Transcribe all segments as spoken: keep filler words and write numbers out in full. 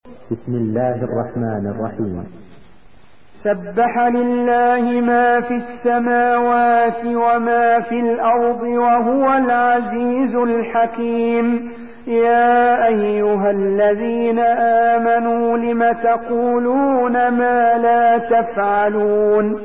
بسم الله الرحمن الرحيم. سبح لله ما في السماوات وما في الأرض وهو العزيز الحكيم. يا أيها الذين آمنوا لم تقولون ما لا تفعلون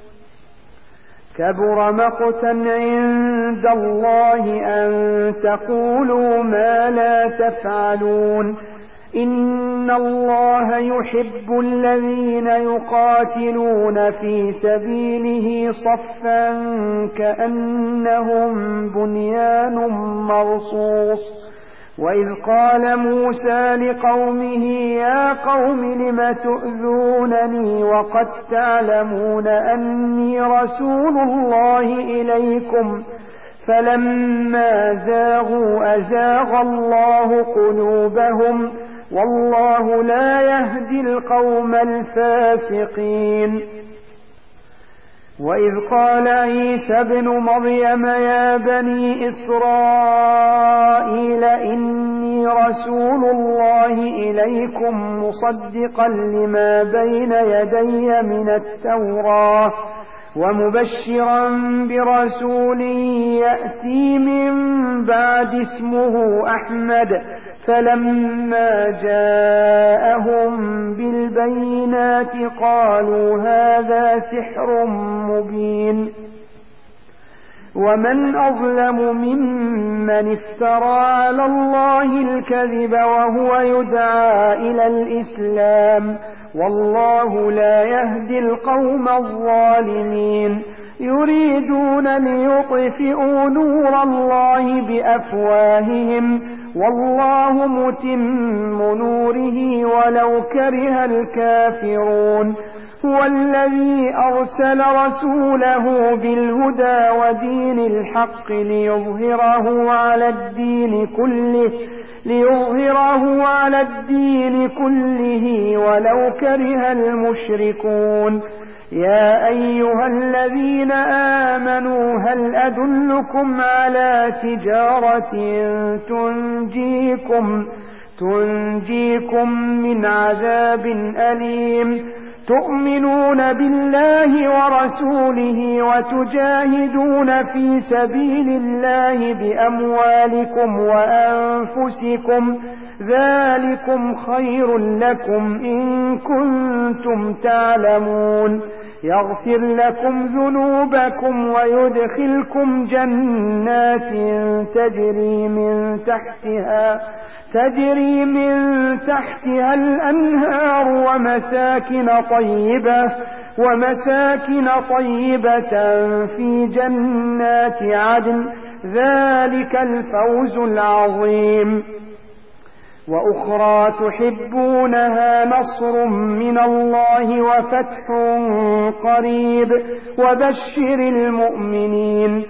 كبر مقتا عند الله أن تقولوا ما لا تفعلون. إن الله يحب الذين يقاتلون في سبيله صفا كأنهم بنيان مرصوص. وإذ قال موسى لقومه يا قوم لم تؤذونني وقد تعلمون أني رسول الله إليكم فلما زاغوا أزاغ الله قلوبهم والله لا يهدي القوم الفاسقين. وإذ قال عيسى ابن مريم يا بني إسرائيل إني رسول الله إليكم مصدقا لما بين يدي من التوراة ومبشرا برسول يأتي من بعد اسمه أحمد. فلما جاءهم بالبينات قالوا هذا سحر مبين. ومن أظلم ممن افترى على الله الكذب وهو يدعى إلى الإسلام والله لا يهدي القوم الظالمين. يريدون ليطفئوا نور الله بأفواههم والله متم نوره ولو كره الكافرون. هو الذي أرسل رسوله بالهدى ودين الحق ليظهره على الدين كله ليظهره على الدين كله ولو كره المشركون. يا أيها الذين آمنوا هل أدلكم على تجارة تنجيكم تنجيكم من عذاب أليم تؤمنون بالله ورسوله وتجاهدون في سبيل الله بأموالكم وأنفسكم ذلكم خير لكم إن كنتم تعلمون. يغفر لكم ذنوبكم ويدخلكم جنات تجري من تحتها تجري من تحتها الأنهار ومساكن طيبة ومساكن طيبة في جنات عدن ذلك الفوز العظيم. وأخرى تحبونها نصر من الله وفتح قريب وبشر المؤمنين.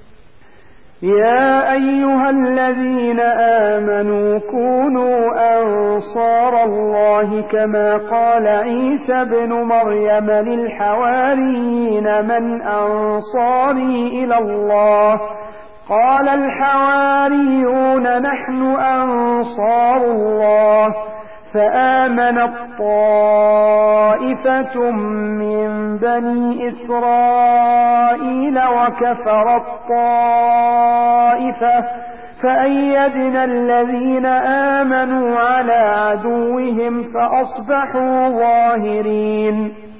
يا أيها الذين آمنوا كونوا أنصار الله كما قال عيسى ابن مريم للحواريين من أنصاري إلى الله قال الحواريون نحن أنصار الله. فآمنت طائفة من بني إسرائيل وكفرت طائفة فأيدنا الذين آمنوا على عدوهم فأصبحوا ظاهرين.